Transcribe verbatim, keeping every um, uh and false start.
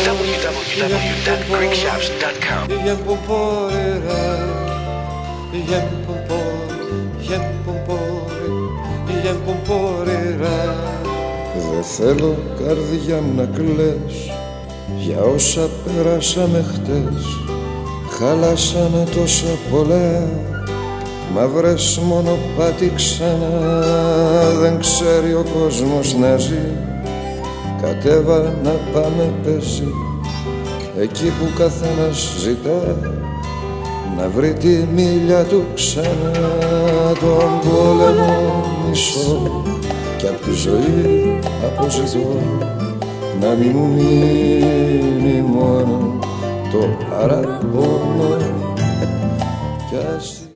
w w w dot greek shops dot com. Δεν θέλω καρδιά να κλαις για όσα περάσαμε χτες. Χαλάσαμε τόσα πολλά, μα βρες μονοπάτι ξανά. Δεν ξέρει ο κόσμος να ζει, κατέβα να πάμε πεζί. Εκεί που καθένας ζητά να βρει τη μίλια του ξανά. Τον πόλεμο μισώ κι απ' τη ζωή αποζητώ να μη μου μείνει μόνο το παραπονό.